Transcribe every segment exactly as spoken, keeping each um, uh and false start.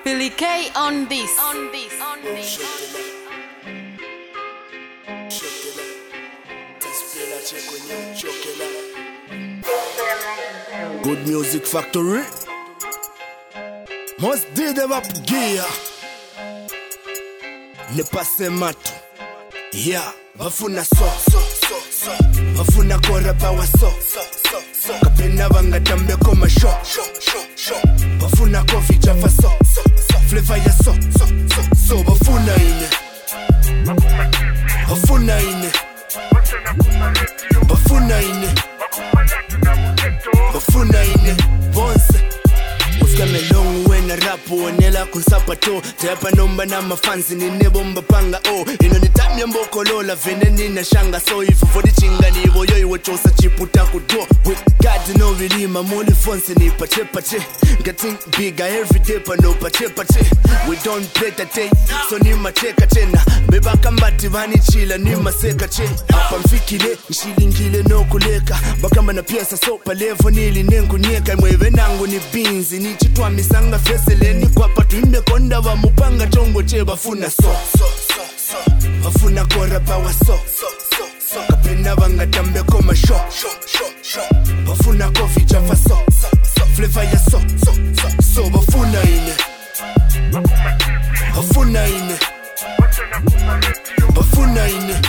Billy K on this. On this. On this. Good Music Factory. Must did them up gear. Ne passe mato. Yeah, bafuna so so so so. Bafuna kora bawa so so so so. Kapena banga tambe koma show show show show. Bafuna coffee java so so so. Flavor ya so so so so. Bafuna ine. Bafuna ine. Bafuna ine. Bafuna ine. Bonse. We've come a long way na rap onela kunsapato tepa nomba na mafansi ni nebomba panga oh ino ni time mboko lola veneni na shanga so if for the chinga ni boyo iwe chosa chiputa kudo with God no really my money fonse ni pache pache getting bigger every day pa no pache pache we don't play that day so ni macheka tena beba kambati vani chila ni maseka che hapa mfikile nshilingile no kuleka bakamba na piesa so pa level nili nengu nieka mwewe nangu ni beans ni chitwa misanga feseleni kwa patu ime konda wa mupanga chongo che bafuna so so so so bafuna kora bawa so so so so kapena banga tambe koma show show show show bafuna coffee java so so so flavor ya so so so so bafuna ine bafuna ine bafuna ine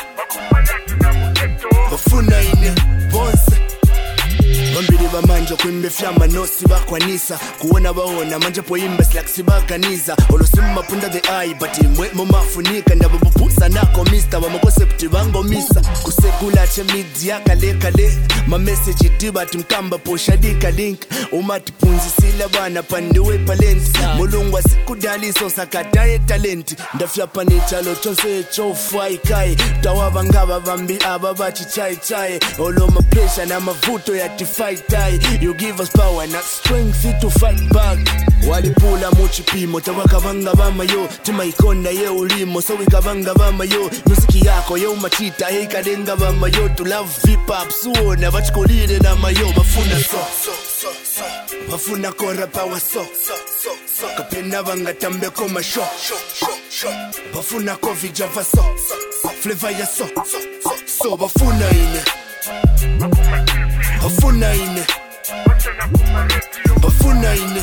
bafuna ine bonse Bambiri bamanja kwimbe fyama nosi bakwanisa kuona baona manje poimba slaksi baganiza olosima punda the eye but imwe momafunika ndabupusa nako mister wa concept bango misa kusegula che media kale kale ma message diba timkamba poshadika link umati punzi sila bana pandiwe talent mulungwa sikudaliso sakataye talent ndafya panichalo chonse chofai kai tawaba ngaba bambi ababachi chai chai oloma pressure na mavuto ya fight die. You give us power not strength to fight back. Walipula muchipimo tabaka banga bama yo tima ikonda ye ulimo so wikabanga bama yo musiki yako yo machita hey kadenga bama yo to love hip hop so na bachikolile na mayo bafuna so so so so bafuna kora power so so so so kapena banga tambe koma show show show show bafuna coffee java so so so flavor ya so so so so bafuna ine Bafuna ine Bafuna ine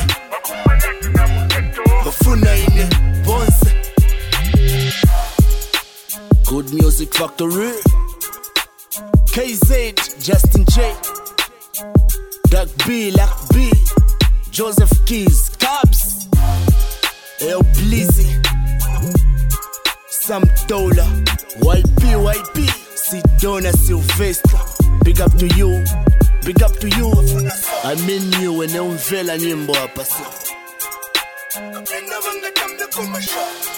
Bafuna ine Bonse Good Music Factory K Z, Justin J Doug B, Lack B Joseph Keys, Cabs El Blizzy Sam Dola Y P, Y P Sidona Sylvester Big up to you, big up to you. I mean you when you unveil a nyimbo hapa so.